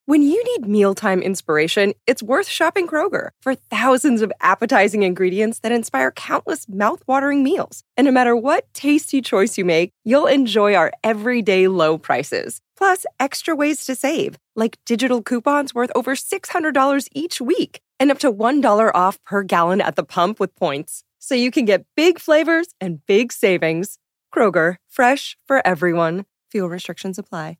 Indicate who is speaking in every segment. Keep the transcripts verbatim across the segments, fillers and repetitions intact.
Speaker 1: When you need mealtime inspiration, it's worth shopping Kroger for thousands of appetizing ingredients that inspire countless mouth-watering meals. And no matter what tasty choice you make, you'll enjoy our everyday low prices. Plus, extra ways to save, like digital coupons worth over six hundred dollars each week and up to one dollar off per gallon at the pump with points. So you can get big flavors and big savings. Kroger, fresh for everyone. Fuel restrictions apply.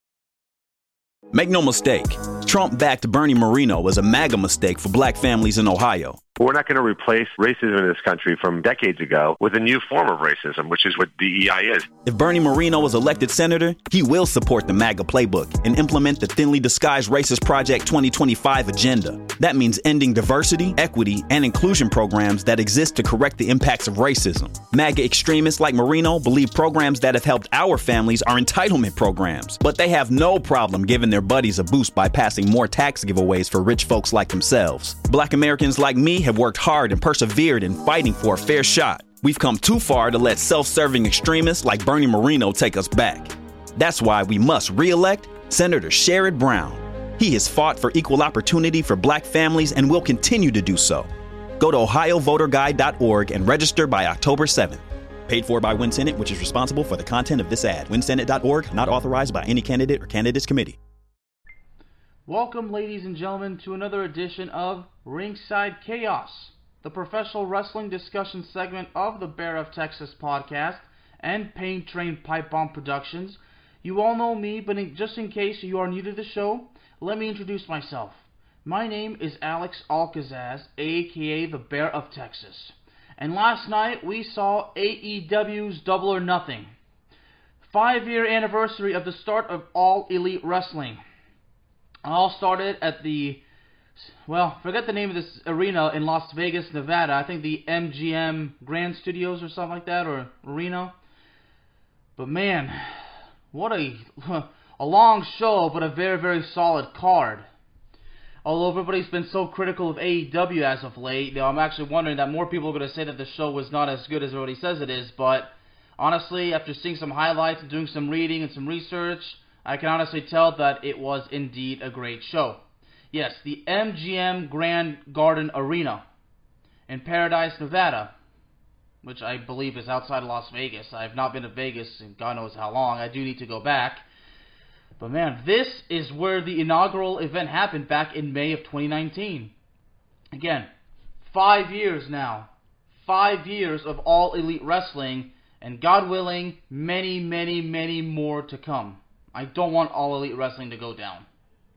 Speaker 2: Make no mistake, Trump-backed Bernie Moreno was a MAGA mistake for black families in Ohio.
Speaker 3: We're not going to replace racism in this country from decades ago with a new form of racism, which is what D E I is.
Speaker 2: If Bernie Moreno was elected senator, he will support the MAGA playbook and implement the thinly disguised Racist Project twenty twenty-five agenda. That means ending diversity, equity, and inclusion programs that exist to correct the impacts of racism. MAGA extremists like Moreno believe programs that have helped our families are entitlement programs, but they have no problem giving their buddies a boost by passing more tax giveaways for rich folks like themselves. Black Americans like me have worked hard and persevered in fighting for a fair shot. We've come too far to let self-serving extremists like Bernie Moreno take us back. That's why we must re-elect Senator Sherrod Brown. He has fought for equal opportunity for black families and will continue to do so. Go to ohio voter guide dot org and register by October seventh. Paid for by Win Senate, which is responsible for the content of this ad. win senate dot org, not authorized by any candidate or candidates committee.
Speaker 4: Welcome, ladies and gentlemen, to another edition of Ringside Chaos, the professional wrestling discussion segment of the Bear of Texas podcast and Pain Train Pipe Bomb Productions. You all know me, but in, just in case you are new to the show, let me introduce myself. My name is Alex Alcazaz, aka the Bear of Texas. And last night we saw A E W's Double or Nothing. Five-year anniversary of the start of All Elite Wrestling. All started at the, well, forget the name of this arena in Las Vegas, Nevada. I think the M G M Grand Studios or something like that, or arena. But man, what a a long show, but a very, very solid card. Although everybody's been so critical of A E W as of late, you know, I'm actually wondering that more people are going to say that the show was not as good as everybody says it is. But honestly, after seeing some highlights and doing some reading and some research, I can honestly tell that it was indeed a great show. Yes, the M G M Grand Garden Arena in Paradise, Nevada, which I believe is outside of Las Vegas. I have not been to Vegas in God knows how long. I do need to go back. But man, this is where the inaugural event happened back in May of twenty nineteen. Again, five years now. Five years of All Elite Wrestling, and God willing, many, many, many more to come. I don't want All Elite Wrestling to go down.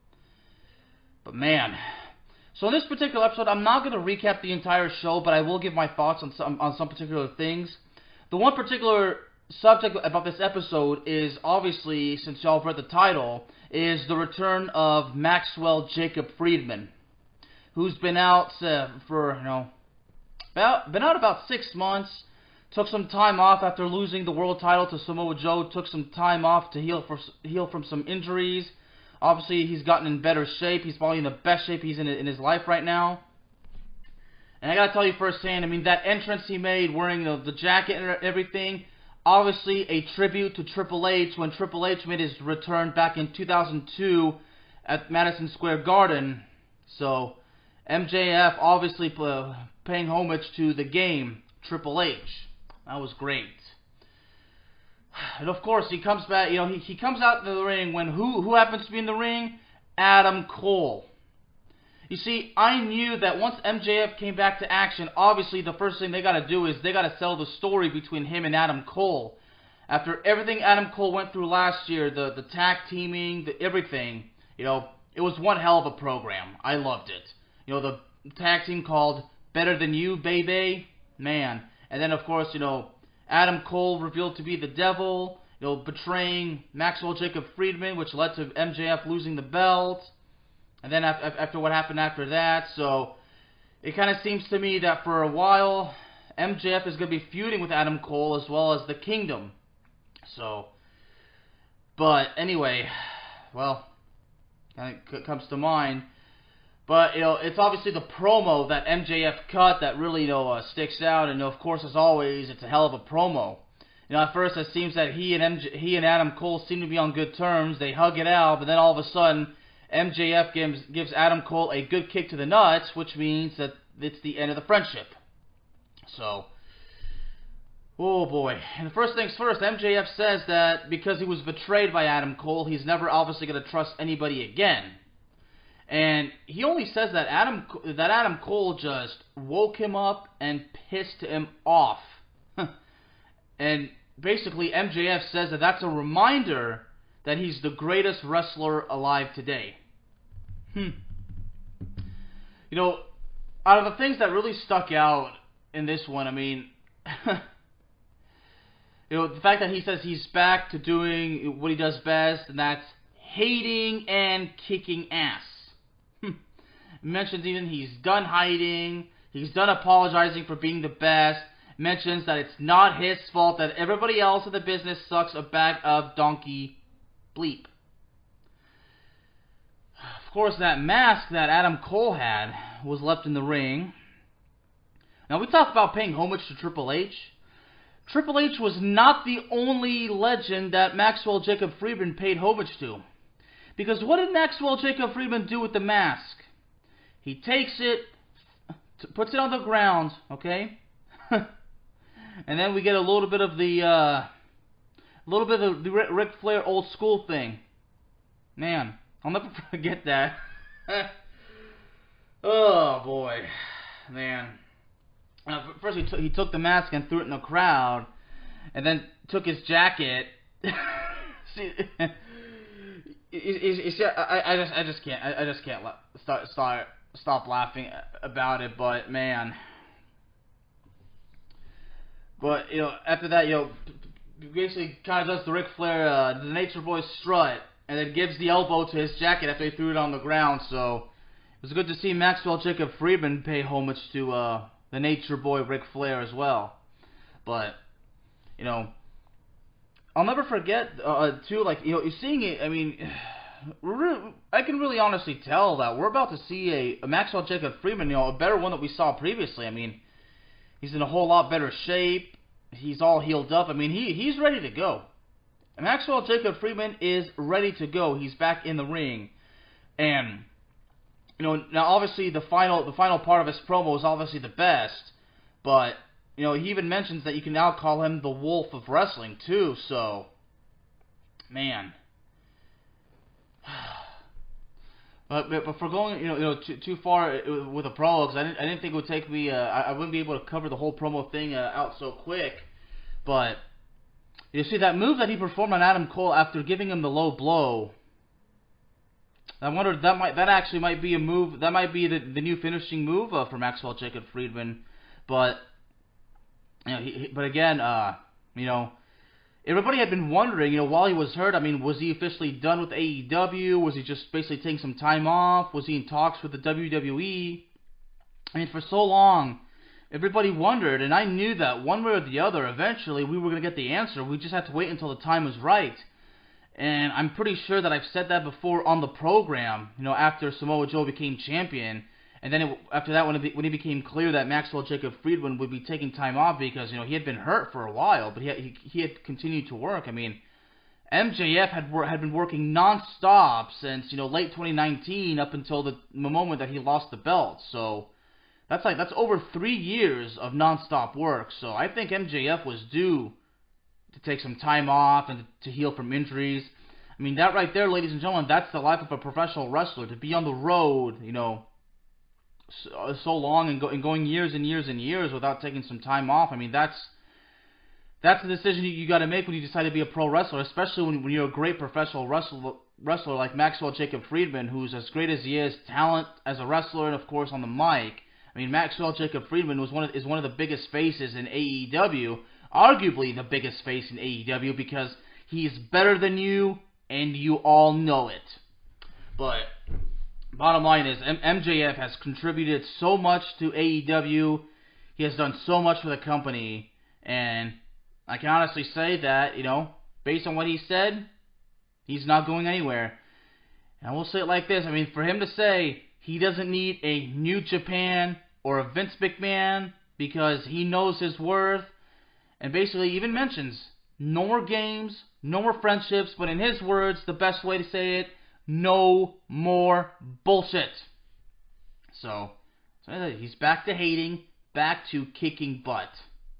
Speaker 4: But man, so in this particular episode, I'm not going to recap the entire show, but I will give my thoughts on some on some particular things. The one particular subject about this episode is, obviously, since y'all have read the title, is the return of Maxwell Jacob Friedman, who's been out uh, for, you know, about, been out about six months. Took some time off after losing the world title to Samoa Joe. Took some time off to heal for heal from some injuries. Obviously, he's gotten in better shape. He's probably in the best shape he's in in his life right now. And I gotta tell you firsthand, I mean, that entrance he made, wearing the, the jacket and everything, obviously a tribute to Triple H when Triple H made his return back in two thousand two at Madison Square Garden. So, M J F obviously uh, paying homage to the game, Triple H. That was great. And of course, he comes back, you know, he, he comes out to the ring when who, who happens to be in the ring? Adam Cole. You see, I knew that once M J F came back to action, obviously the first thing they got to do is they got to sell the story between him and Adam Cole. After everything Adam Cole went through last year, the, the tag teaming, the everything, you know, it was one hell of a program. I loved it. You know, the tag team called Better Than You, Baby, man. And then, of course, you know, Adam Cole revealed to be the devil, you know, betraying Maxwell Jacob Friedman, which led to M J F losing the belt. And then after, after what happened after that, so it kind of seems to me that for a while, M J F is going to be feuding with Adam Cole as well as the Kingdom. So, but anyway, well, kind of comes to mind. But, you know, it's obviously the promo that M J F cut that really, you know, uh, sticks out. And, of course, as always, it's a hell of a promo. You know, at first it seems that he and M J, he and Adam Cole seem to be on good terms. They hug it out, but then all of a sudden, M J F gives, gives Adam Cole a good kick to the nuts, which means that it's the end of the friendship. So, oh boy. And first things first, M J F says that because he was betrayed by Adam Cole, he's never obviously going to trust anybody again. And he only says that Adam that Adam Cole just woke him up and pissed him off. And basically, M J F says that that's a reminder that he's the greatest wrestler alive today. Hmm. You know, out of the things that really stuck out in this one, I mean, you know, the fact that he says he's back to doing what he does best, and that's hating and kicking ass. Mentions even he's done hiding, he's done apologizing for being the best, mentions that it's not his fault that everybody else in the business sucks a bag of donkey bleep. Of course, that mask that Adam Cole had was left in the ring. Now, we talked about paying homage to Triple H. Triple H was not the only legend that Maxwell Jacob Friedman paid homage to. Because what did Maxwell Jacob Friedman do with the mask? He takes it, puts it on the ground, okay? And then we get a little bit of the, uh, a little bit of the Ric Flair old school thing. Man, I'll never forget that. Oh, boy. Man. Uh, first, he, t- he took the mask and threw it in the crowd, and then took his jacket. See, you, you, you see, I, I just, I just can't, I, I just can't la- start, start, stop laughing about it. But man, but you know, after that, you know, basically kind of does the Ric Flair, uh, the Nature Boy strut, and then gives the elbow to his jacket after he threw it on the ground. So it was good to see Maxwell Jacob Friedman pay homage to uh, the Nature Boy Ric Flair as well. But you know, I'll never forget uh, too. Like you know, you're seeing it. I mean, we're, I can really honestly tell that we're about to see a, a Maxwell Jacob Friedman, you know, a better one that we saw previously. I mean, he's in a whole lot better shape. He's all healed up. I mean, he he's ready to go. Maxwell Jacob Friedman is ready to go. He's back in the ring, and you know, now obviously the final the final part of his promo is obviously the best, but you know, he even mentions that you can now call him the Wolf of Wrestling too. So, man. But, but for going, you know, you know, too, too far with the promo, because I didn't, I didn't think it would take me, uh, I, I wouldn't be able to cover the whole promo thing uh, out so quick. But you see that move that he performed on Adam Cole after giving him the low blow. I wondered that might, that actually might be a move, that might be the, the new finishing move uh, for Maxwell Jacob Friedman. But you know, he, he, but again, uh, you know. Everybody had been wondering, you know, while he was hurt, I mean, was he officially done with A E W? Was he just basically taking some time off? Was he in talks with the W W E? I mean, for so long, everybody wondered, and I knew that one way or the other, eventually we were going to get the answer. We just had to wait until the time was right. And I'm pretty sure that I've said that before on the program, you know, after Samoa Joe became champion. And then it, after that, when it, be, when it became clear that Maxwell Jacob Friedman would be taking time off because, you know, he had been hurt for a while, but he had, he, he had continued to work. I mean, M J F had had been working non-stop since, you know, late twenty nineteen up until the moment that he lost the belt. So that's like that's over three years of non-stop work. So I think M J F was due to take some time off and to heal from injuries. I mean, that right there, ladies and gentlemen, that's the life of a professional wrestler, to be on the road, you know, So, so long and, go, and going years and years and years without taking some time off. I mean, that's that's the decision you, you got to make when you decide to be a pro wrestler, especially when, when you're a great professional wrestler, wrestler like Maxwell Jacob Friedman, who's as great as he is, talent as a wrestler, and of course on the mic. I mean, Maxwell Jacob Friedman was one of, is one of the biggest faces in A E W, arguably the biggest face in A E W, because he's better than you, and you all know it. But bottom line is, M J F has contributed so much to A E W. He has done so much for the company. And I can honestly say that, you know, based on what he said, he's not going anywhere. And I will say it like this. I mean, for him to say he doesn't need a New Japan or a Vince McMahon because he knows his worth. And basically even mentions no more games, no more friendships. But in his words, the best way to say it, No more bullshit. So, so he's back to hating, back to kicking butt.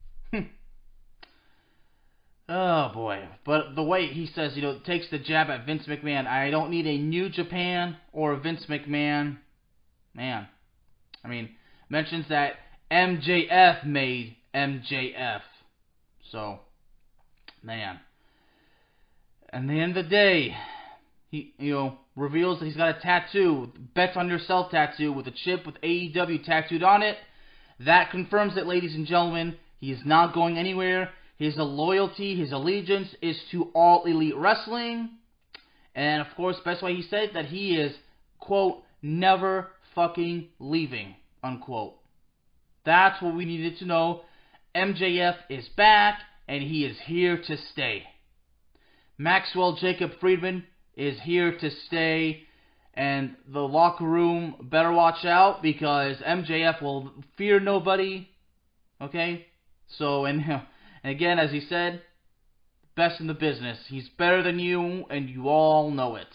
Speaker 4: Oh boy. But the way he says, you know, takes the jab at Vince McMahon, I don't need a New Japan or a Vince McMahon. Man. I mean, mentions that M J F made M J F. So, man. At the end of the day, he, you know, reveals that he's got a tattoo, bets on yourself tattoo with a chip with A E W tattooed on it. That confirms it, ladies and gentlemen. He is not going anywhere. His loyalty, his allegiance is to All Elite Wrestling. And, of course, best way he said that he is, quote, never fucking leaving, unquote. That's what we needed to know. M J F is back, and he is here to stay. Maxwell Jacob Friedman is here to stay, and the locker room better watch out because M J F will fear nobody. Okay? So, and, and again, as he said, best in the business. He's better than you, and you all know it.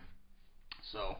Speaker 4: So,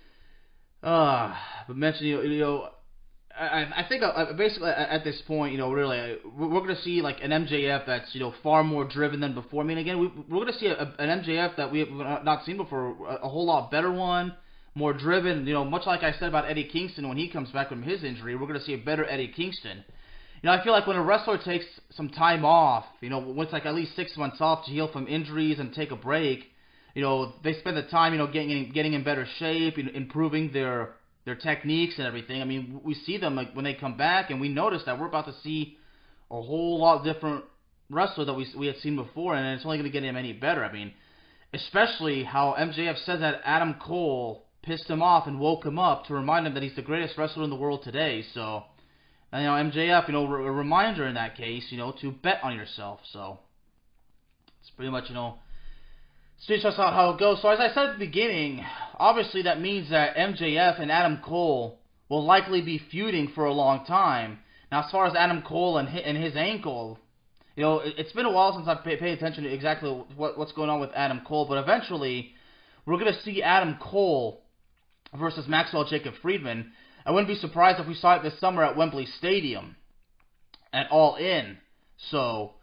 Speaker 4: uh, but mention, you know, you know I, I think uh, basically at this point, you know, really, we're going to see like an M J F that's, you know, far more driven than before. I mean, again, we, we're going to see a, an M J F that we have not seen before, a, a whole lot better one, more driven, you know, much like I said about Eddie Kingston when he comes back from his injury, we're going to see a better Eddie Kingston. You know, I feel like when a wrestler takes some time off, you know, when it's like at least six months off to heal from injuries and take a break, you know, they spend the time, you know, getting in, getting in better shape, you know, improving their their techniques and everything. I mean, we see them like when they come back, and we notice that we're about to see a whole lot different wrestler that we we had seen before, and it's only going to get him any better. I mean, especially how M J F says that Adam Cole pissed him off and woke him up to remind him that he's the greatest wrestler in the world today. So, and, you know, M J F, you know, a reminder in that case, you know, to bet on yourself. So, it's pretty much, you know, see just how it goes. So as I said at the beginning, obviously that means that M J F and Adam Cole will likely be feuding for a long time. Now, as far as Adam Cole and his, and his ankle, you know, it, it's been a while since I've paid, paid attention to exactly what, what's going on with Adam Cole, but eventually we're going to see Adam Cole versus Maxwell Jacob Friedman. I wouldn't be surprised if we saw it this summer at Wembley Stadium at All In. So,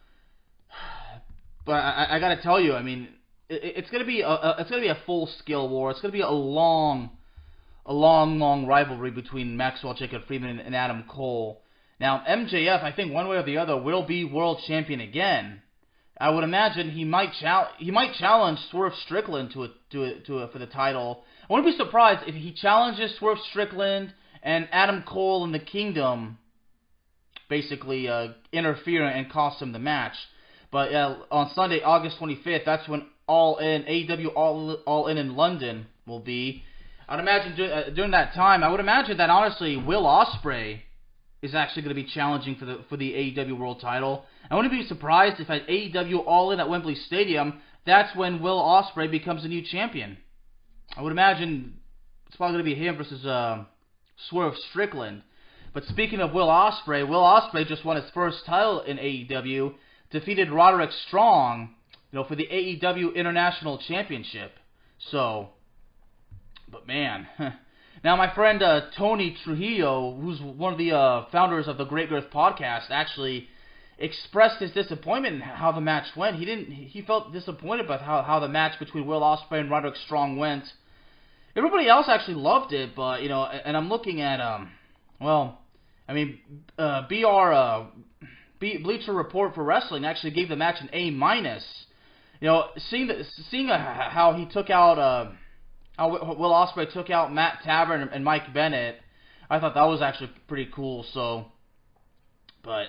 Speaker 4: but I, I got to tell you, I mean, it's gonna be a, a it's gonna be a full skill war. It's gonna be a long, a long, long rivalry between Maxwell Jacob Friedman and Adam Cole. Now M J F, I think one way or the other, will be world champion again. I would imagine he might chal- he might challenge Swerve Strickland to a, to a, to a, for the title. I wouldn't be surprised if he challenges Swerve Strickland and Adam Cole and the Kingdom basically uh, interfere and cost him the match. But uh, on Sunday, August twenty-fifth, that's when All In, A E W All, All In in London will be. I'd imagine during, uh, during that time, I would imagine that honestly Will Ospreay is actually going to be challenging for the for the A E W World Title. I wouldn't be surprised if at A E W All In at Wembley Stadium, that's when Will Ospreay becomes the new champion. I would imagine it's probably going to be him versus uh, Swerve Strickland. But speaking of Will Ospreay, Will Ospreay just won his first title in A E W, defeated Roderick Strong, you know, for the A E W International Championship. So, but man, now my friend uh, Tony Trujillo, who's one of the uh, founders of the Great Girth Podcast, actually expressed his disappointment in how the match went. He didn't. He felt disappointed about how, how the match between Will Ospreay and Roderick Strong went. Everybody else actually loved it, but you know, and I'm looking at um, well, I mean, uh, B R uh, B- Bleacher Report for Wrestling actually gave the match an A minus. You know, seeing the, seeing uh, how he took out uh, how Will Ospreay took out Matt Tavern and Mike Bennett, I thought that was actually pretty cool. So, but.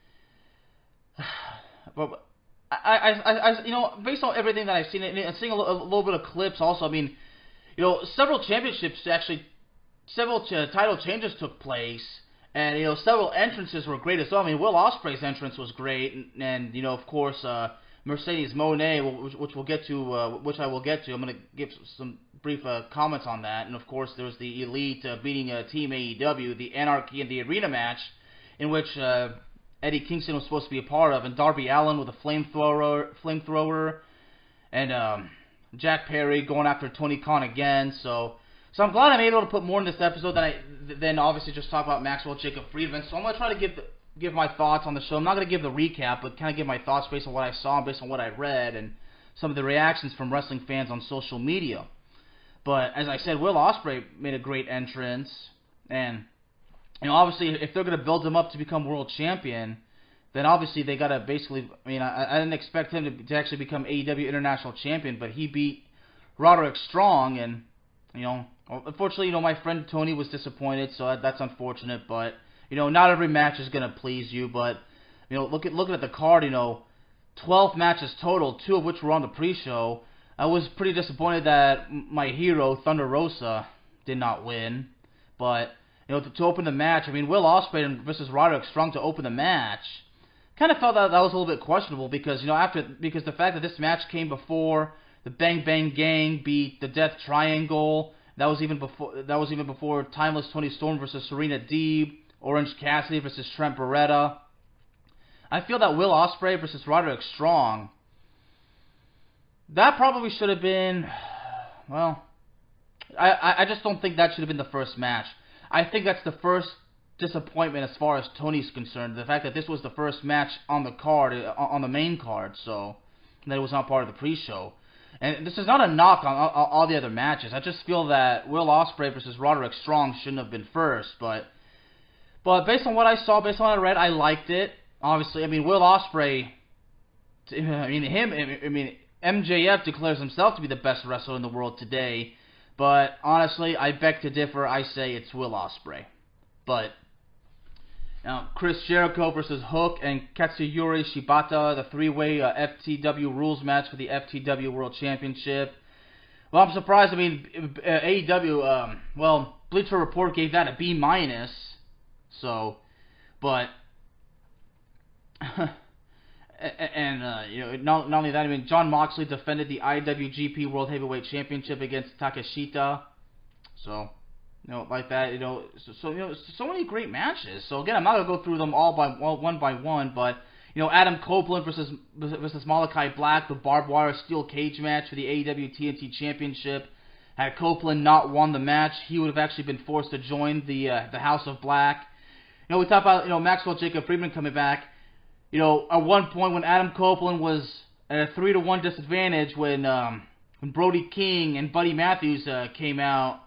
Speaker 4: But I, I, I, I, you know, based on everything that I've seen, and seeing a, a little bit of clips also, I mean, you know, several championships actually, several ch- title changes took place, and, you know, several entrances were great as well. I mean, Will Ospreay's entrance was great, and, and you know, of course, uh, Mercedes Moné, which, which we'll get to, uh, which I will get to. I'm going to give some brief uh, comments on that, and of course, there was the Elite uh, beating uh, Team A E W, the Anarchy in the Arena match, in which uh, Eddie Kingston was supposed to be a part of, and Darby Allin with a flamethrower, flamethrower, and um, Jack Perry going after Tony Khan again. So, so I'm glad I'm able to put more in this episode than I than obviously just talk about Maxwell Jacob Friedman. So I'm gonna try to give the, give my thoughts on the show. I'm not gonna give the recap, but kind of give my thoughts based on what I saw, based on what I read, and some of the reactions from wrestling fans on social media. But as I said, Will Ospreay made a great entrance, and you know, obviously, if they're gonna build him up to become world champion, then obviously they gotta basically. I mean, I, I didn't expect him to, to actually become A E W International Champion, but he beat Roderick Strong, and you know, unfortunately, you know, my friend Tony was disappointed, so that, that's unfortunate. But you know, not every match is gonna please you. But you know, look at looking at the card, you know, twelve matches total, two of which were on the pre-show. I was pretty disappointed that my hero Thunder Rosa did not win, but you know, to, to open the match, I mean, Will Ospreay versus Roderick Strong to open the match. Kind of felt that that was a little bit questionable because you know after because the fact that this match came before the Bang Bang Gang beat the Death Triangle, that was even before that was even before Timeless Toni Storm versus Serena Deeb, Orange Cassidy versus Trent Beretta. I feel that Will Ospreay versus Roderick Strong, that probably should have been, well, I I just don't think that should have been the first match. I think that's the first disappointment as far as Tony's concerned. The fact that this was the first match on the card, on the main card, so that it was not part of the pre-show. And this is not a knock on all, all the other matches. I just feel that Will Ospreay versus Roderick Strong shouldn't have been first. But but based on what I saw, based on what I read, I liked it. Obviously, I mean, Will Ospreay, I mean, him, I mean, M J F declares himself to be the best wrestler in the world today. But honestly, I beg to differ. I say it's Will Ospreay. But now, Chris Jericho versus Hook and Katsuyori Shibata, the three-way uh, F T W rules match for the F T W World Championship. Well, I'm surprised. I mean, uh, A E W, um, well, Bleacher Report gave that a B minus. So, but, and, uh, you know, not, not only that, I mean, Jon Moxley defended the I W G P World Heavyweight Championship against Takeshita. So, you know, like that, you know, so, so you know, so many great matches. So again, I'm not gonna go through them all by well, one by one, but you know, Adam Copeland versus versus Malachi Black, the barbed wire steel cage match for the A E W T N T Championship. Had Copeland not won the match, he would have actually been forced to join the uh, the House of Black. You know, we talk about you know Maxwell Jacob Friedman coming back. You know, at one point when Adam Copeland was at a three to one disadvantage when um, when Brody King and Buddy Matthews uh, came out.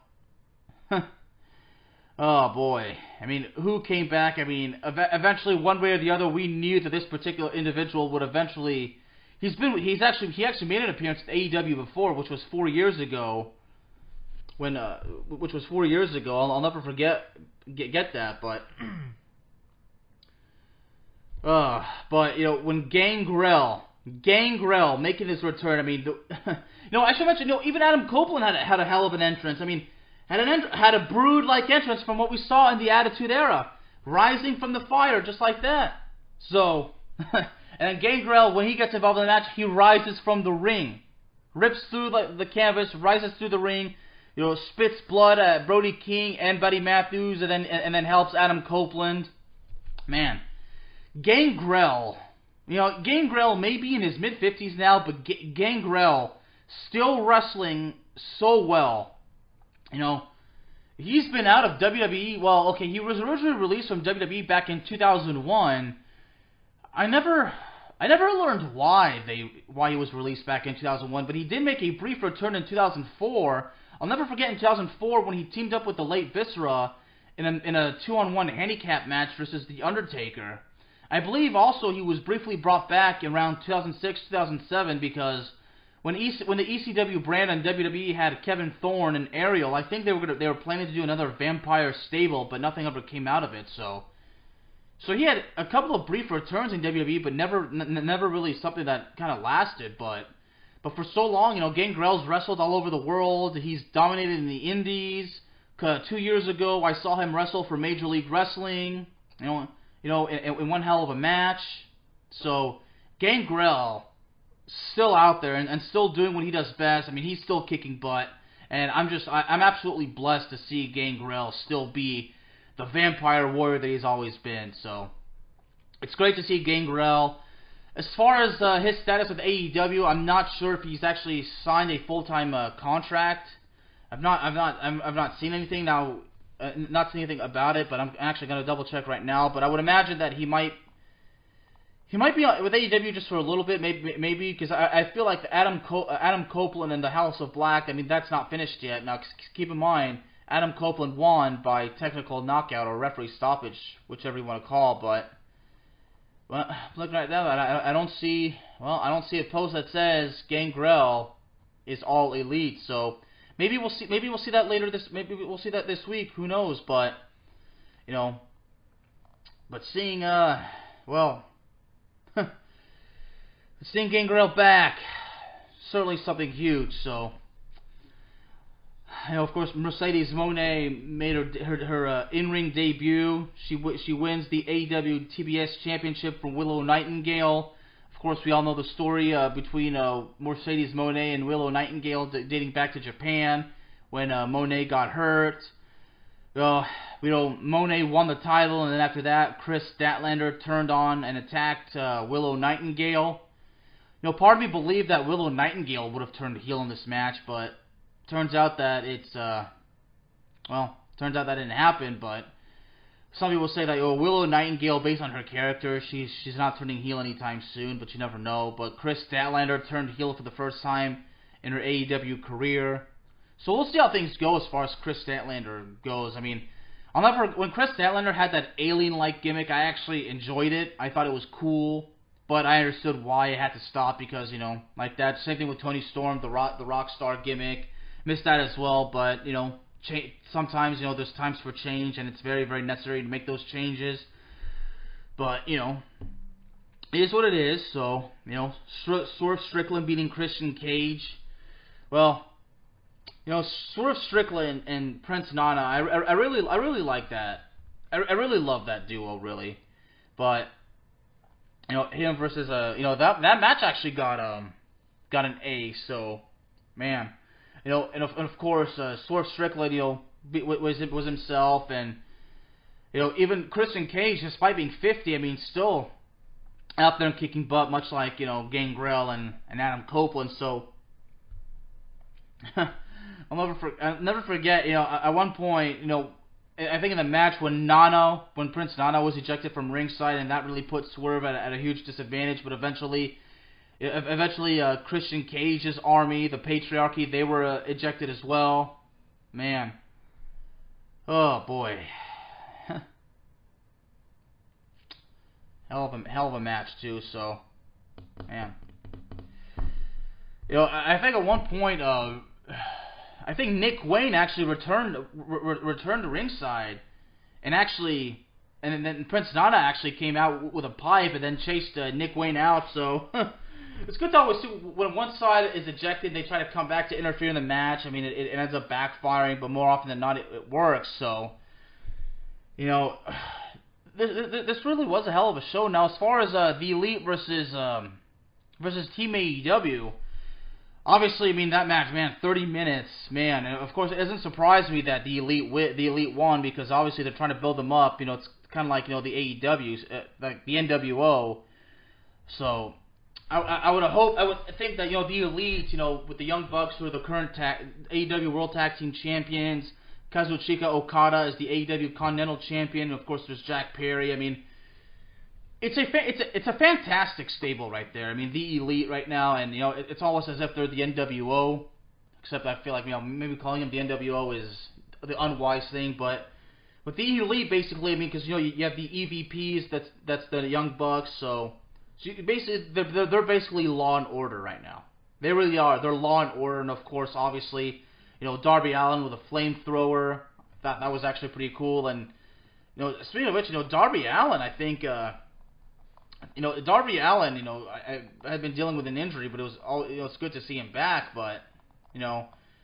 Speaker 4: Oh boy, I mean, who came back? I mean, ev- eventually, one way or the other, we knew that this particular individual would eventually. He's been, he's actually, he actually made an appearance at A E W before, which was four years ago. When, uh, which was four years ago. I'll, I'll never forget, get, get that. But, uh, but you know, when Gangrel, Gangrel making his return. I mean, the, you know, I should mention, you know, even Adam Copeland had a, had a hell of an entrance. I mean. Had, an ent- had a Brood-like entrance from what we saw in the Attitude Era. Rising from the fire, just like that. So, and Gangrel, when he gets involved in the match, he rises from the ring. Rips through the, the canvas, rises through the ring, you know, spits blood at Brody King and Buddy Matthews, and then and, and then helps Adam Copeland. Man, Gangrel, you know, Gangrel may be in his mid-fifties now, but G- Gangrel still wrestling so well. You know, he's been out of W W E. Well, okay, he was originally released from W W E back in two thousand one. I never, I never learned why they, why he was released back in two thousand one. But he did make a brief return in two thousand four. I'll never forget in two thousand four when he teamed up with the late Viscera in a in a two-on-one handicap match versus The Undertaker. I believe also he was briefly brought back around two thousand six, two thousand seven because. When, e- when the E C W brand on W W E had Kevin Thorne and Ariel, I think they were gonna, they were planning to do another Vampire stable, but nothing ever came out of it. So, so he had a couple of brief returns in W W E, but never n- never really something that kind of lasted. But but for so long, you know, Gangrel's wrestled all over the world. He's dominated in the Indies. Uh, two years ago, I saw him wrestle for Major League Wrestling. You know, you know, in, in one hell of a match. So Gangrel. Still out there and, and still doing what he does best. I mean, he's still kicking butt, and I'm just I, I'm absolutely blessed to see Gangrel still be the vampire warrior that he's always been. So it's great to see Gangrel. as far as uh, his status with A E W, I'm not sure if he's actually signed a full-time uh, contract. I've not, I've not, I'm, I've not seen anything now, uh, not seen anything about it. But I'm actually going to double check right now. But I would imagine that he might, he might be with A E W just for a little bit, maybe, maybe because I, I feel like the Adam, Co- Adam Copeland and the House of Black. I mean, that's not finished yet. Now, keep in mind, Adam Copeland won by technical knockout or referee stoppage, whichever you want to call. But well, looking right now, I, I don't see, well, I don't see a post that says Gangrel is all elite. So maybe we'll see, maybe we'll see that later this, maybe we'll see that this week. Who knows? But you know, but seeing, uh, well, seeing Gangrel back, certainly something huge. So. You know, of course, Mercedes Moné made her her, her uh, in-ring debut. She w- she wins the A E W T B S Championship from Willow Nightingale. Of course, we all know the story uh, between uh, Mercedes Moné and Willow Nightingale, d- dating back to Japan when uh, Moné got hurt. Uh, you know, Moné won the title, and then after that, Chris Statlander turned on and attacked uh, Willow Nightingale. You know, part of me believed that Willow Nightingale would have turned heel in this match, but turns out that it's, uh, well, turns out that didn't happen, but some people say that, oh, Willow Nightingale, based on her character, she's she's not turning heel anytime soon, but you never know. But Chris Statlander turned heel for the first time in her A E W career. So we'll see how things go as far as Chris Statlander goes. I mean, I'll never, when Chris Statlander had that alien-like gimmick, I actually enjoyed it. I thought it was cool, but I understood why it had to stop because, you know, like that. Same thing with Toni Storm, the rock, the rock star gimmick. Missed that as well, but, you know, cha- sometimes, you know, there's times for change, and it's very, very necessary to make those changes. But, you know, it is what it is. So, you know, Swerve Strickland beating Christian Cage. Well, you know, Swerve Strickland and Prince Nana, I, I, I really, I really like that. I, I really love that duo, really. But, you know, him versus, uh, you know, that that match actually got um got an A. So, man. You know, and of, and of course, uh, Swerve Strickland, you know, was was himself, and you know, even Christian Cage, despite being fifty, I mean, still out there and kicking butt, much like you know Gangrel and, and Adam Copeland. So I'll never for, I'll never forget, you know, at one point, you know, I think in the match when Nana, when Prince Nana was ejected from ringside, and that really put Swerve at, at a huge disadvantage. But eventually. Eventually, uh, Christian Cage's army, the Patriarchy, they were uh, ejected as well. Man. Oh, boy. hell of a hell of a match, too, so. Man. You know, I think at one point, uh, I think Nick Wayne actually returned re- returned to ringside. And actually, and then Prince Nana actually came out with a pipe and then chased uh, Nick Wayne out, so. It's good to always see when one side is ejected, they try to come back to interfere in the match. I mean, it, it ends up backfiring, but more often than not, it, it works. So, you know, this, this really was a hell of a show. Now, as far as uh, the Elite versus um, versus Team A E W, obviously, I mean that match, man, thirty minutes, man. And of course, it doesn't surprise me that the Elite wi- the Elite won because obviously they're trying to build them up. You know, it's kind of like you know the A E Ws, uh, like the N W O. So. I, I would hope, I would think that, you know, the Elite, you know, with the Young Bucks who are the current ta- A E W World Tag Team Champions, Kazuchika Okada is the A E W Continental Champion, and of course there's Jack Perry. I mean, it's a, fa- it's a it's a fantastic stable right there. I mean, the Elite right now, and, you know, it, it's almost as if they're the N W O, except I feel like, you know, maybe calling them the N W O is the unwise thing, but with the Elite, basically, I mean, because, you know, you, you have the E V Ps, that's, that's the Young Bucks, so... So basically, they're, they're basically Law and Order right now. They really are. They're Law and Order, and of course, obviously, you know, Darby Allin with a flamethrower. That that was actually pretty cool. And you know, speaking of which, you know, Darby Allin, I think, uh, you know, Darby Allin, you know, I, I had been dealing with an injury, but it was all, you know, it's good to see him back. But you know,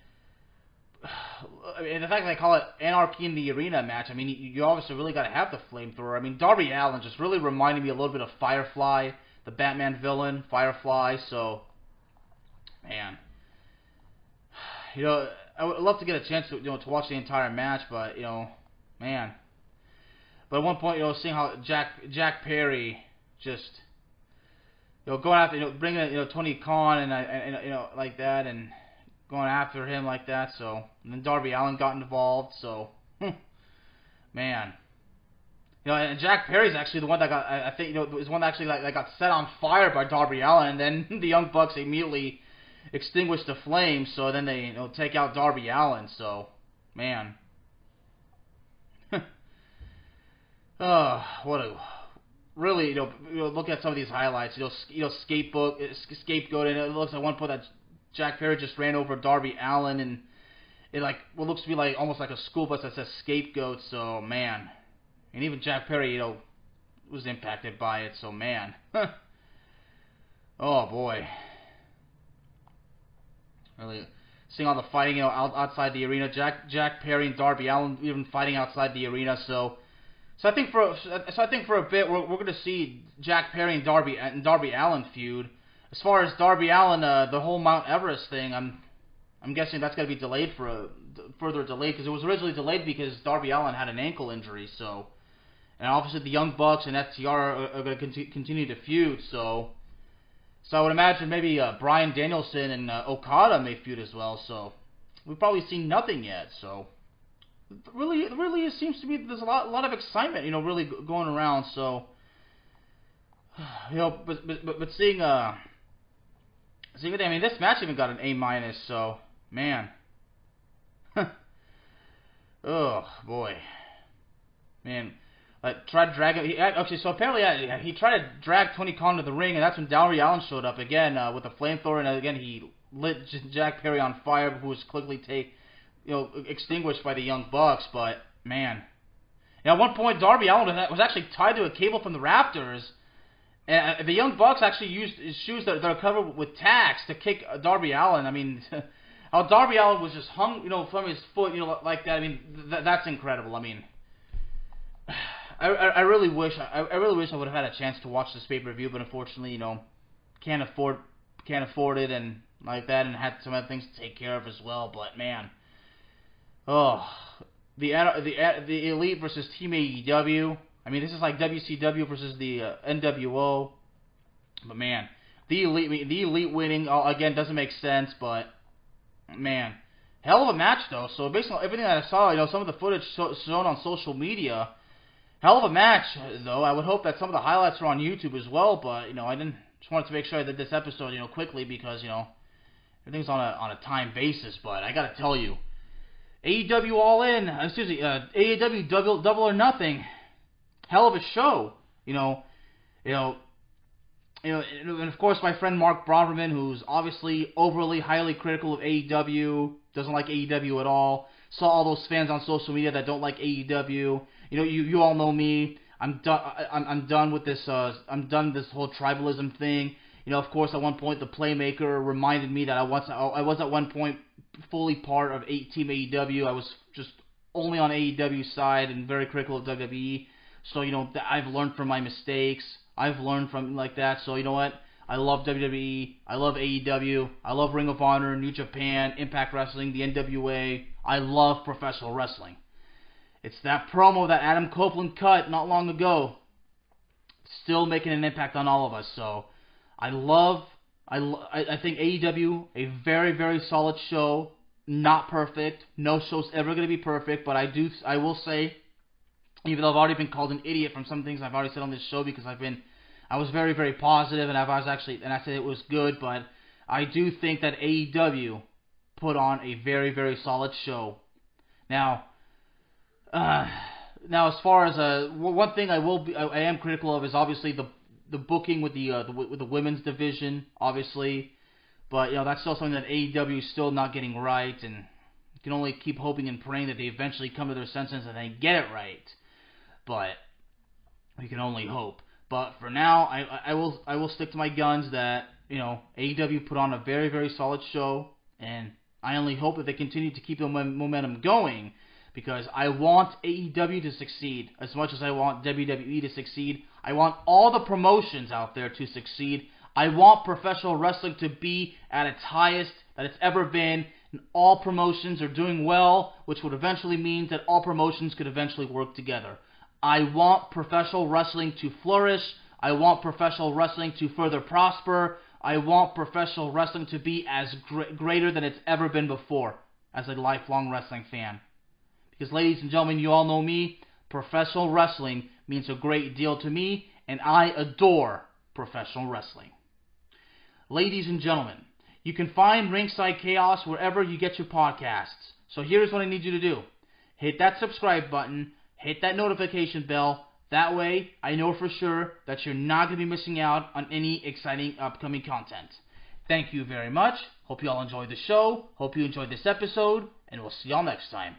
Speaker 4: I mean, the fact that they call it Anarchy in the Arena match, I mean, you, you obviously really got to have the flamethrower. I mean, Darby Allin just really reminded me a little bit of Firefly, the Batman villain, Firefly. So, man, you know, I would love to get a chance to, you know, to watch the entire match, but, you know, man. But at one point, you know, seeing how Jack Jack Perry just you know, going after, you know, bringing, you know, Tony Khan and, and, and, you know, like that, and going after him like that, so, and then Darby Allin got involved, so, man. You know, and Jack Perry's actually the one that got, I, I think, you know, was one that actually, like, that got set on fire by Darby Allin, and then the Young Bucks immediately extinguished the flames, so then they, you know, take out Darby Allin, so, man. Oh, what a... Really, you know, you know, look at some of these highlights. You know, you know, scapegoat, scapegoat, and it looks like one point that Jack Perry just ran over Darby Allin, and it like what looks to be like almost like a school bus that says scapegoat. So man, and even Jack Perry, you know, was impacted by it. So man, oh boy, really seeing all the fighting, you know, out, outside the arena. Jack Jack Perry and Darby Allin even fighting outside the arena. So. So I think for so I think for a bit we're we're going to see Jack Perry and Darby and Darby Allin feud. As far as Darby Allin, uh, the whole Mount Everest thing, I'm I'm guessing that's going to be delayed for a further delayed because it was originally delayed because Darby Allin had an ankle injury. So, and obviously the Young Bucks and F T R are, are going to conti- continue to feud. So, so I would imagine maybe uh, Bryan Danielson and uh, Okada may feud as well. So, we've probably seen nothing yet. So. Really, really, it seems to be there's a lot, a lot of excitement, you know, really going around. So, you know, but but but seeing uh, seeing I mean, this match even got an A minus. So, man, oh boy, man, like tried to drag him. He, actually, so apparently, yeah, he tried to drag Tony Khan to the ring, and that's when Darby Allin showed up again uh, with a flamethrower, and again he lit Jack Perry on fire, who was quickly take. You know, extinguished by the Young Bucks, but man, you know, at one point Darby Allin was actually tied to a cable from the rafters, and the Young Bucks actually used his shoes that, that are covered with tacks to kick Darby Allin. I mean, how Darby Allin was just hung, you know, from his foot, you know, like that. I mean, th- that's incredible. I mean, I, I, I really wish I, I really wish I would have had a chance to watch this pay-per-view, but unfortunately, you know, can't afford can't afford it and like that, and had some other things to take care of as well. But man. Oh, the the the Elite versus Team A E W. I mean, this is like W C W versus the uh, N W O. But man, the Elite the Elite winning uh, again doesn't make sense. But man, hell of a match though. So based on everything that I saw, you know, some of the footage so, shown on social media, hell of a match though. I would hope that some of the highlights are on YouTube as well. But you know, I didn't just wanted to make sure I did this episode, you know, quickly because you know everything's on a on a time basis. But I gotta tell you. A E W All In, excuse me, uh, A E W Double Double or Nothing, hell of a show, you know, you know, you know, and of course my friend Mark Broverman, who's obviously overly highly critical of A E W, doesn't like A E W at all, saw all those fans on social media that don't like A E W, you know, you you all know me, I'm done, I'm I'm done with this, uh, I'm done with this whole tribalism thing, you know, of course at one point the Playmaker reminded me that I was I was at one point fully part of Team A E W. I was just only on A E W side and very critical of W W E. So, you know, I've learned from my mistakes. I've learned from like that. So, you know what? I love W W E. I love A E W. I love Ring of Honor, New Japan, Impact Wrestling, the N W A. I love professional wrestling. It's that promo that Adam Copeland cut not long ago. Still making an impact on all of us. So, I love... I, I think A E W, a very, very solid show, not perfect. No show's ever going to be perfect, but I do, I will say, even though I've already been called an idiot from some things I've already said on this show because I've been, I was very, very positive and I was actually, and I said it was good, but I do think that A E W put on a very, very solid show. Now, uh, now as far as, uh, one thing I will be, I, I am critical of is obviously the the booking with the, uh, the with the women's division, obviously, but you know that's still something that A E W is still not getting right, and you can only keep hoping and praying that they eventually come to their senses and they get it right. But we can only hope. But for now, I I will I will stick to my guns that you know A E W put on a very very solid show, and I only hope that they continue to keep the momentum going. Because I want A E W to succeed as much as I want W W E to succeed. I want all the promotions out there to succeed. I want professional wrestling to be at its highest that it's ever been. And all promotions are doing well, which would eventually mean that all promotions could eventually work together. I want professional wrestling to flourish. I want professional wrestling to further prosper. I want professional wrestling to be as gr- greater than it's ever been before as a lifelong wrestling fan. Because, ladies and gentlemen, you all know me. Professional wrestling means a great deal to me, and I adore professional wrestling. Ladies and gentlemen, you can find Ringside Chaos wherever you get your podcasts. So here's what I need you to do. Hit that subscribe button. Hit that notification bell. That way, I know for sure that you're not going to be missing out on any exciting upcoming content. Thank you very much. Hope you all enjoyed the show. Hope you enjoyed this episode. And we'll see y'all next time.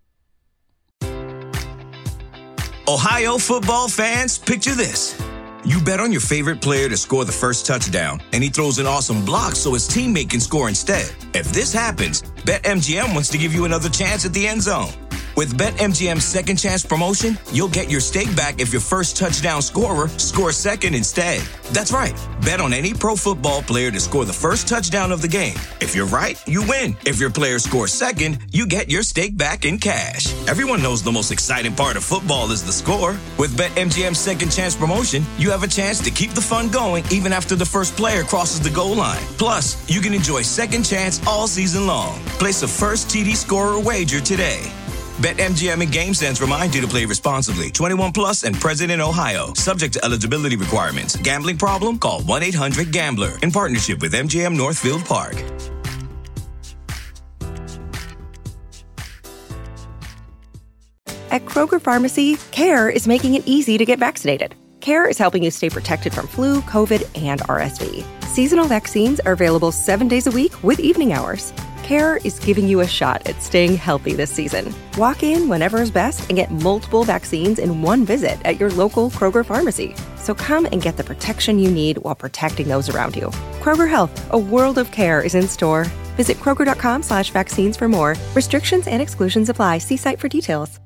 Speaker 5: Ohio football fans, picture this. You bet on your favorite player to score the first touchdown, and he throws an awesome block so his teammate can score instead. If this happens, BetMGM wants to give you another chance at the end zone. With BetMGM's Second Chance promotion, you'll get your stake back if your first touchdown scorer scores second instead. That's right. Bet on any pro football player to score the first touchdown of the game. If you're right, you win. If your player scores second, you get your stake back in cash. Everyone knows the most exciting part of football is the score. With BetMGM's Second Chance promotion, you have a chance to keep the fun going even after the first player crosses the goal line. Plus, you can enjoy Second Chance all season long. Place a first T D scorer wager today. BetMGM and GameSense remind you to play responsibly. twenty-one plus and present in Ohio. Subject to eligibility requirements. Gambling problem? Call one eight hundred gambler. In partnership with M G M Northfield Park.
Speaker 1: At Kroger Pharmacy, CARE is making it easy to get vaccinated. CARE is helping you stay protected from flu, COVID, and R S V. Seasonal vaccines are available seven days a week with evening hours. CARE is giving you a shot at staying healthy this season. Walk in whenever is best and get multiple vaccines in one visit at your local Kroger Pharmacy. So come and get the protection you need while protecting those around you. Kroger Health, a world of care, is in store. Visit Kroger.com slash vaccines for more. Restrictions and exclusions apply. See site for details.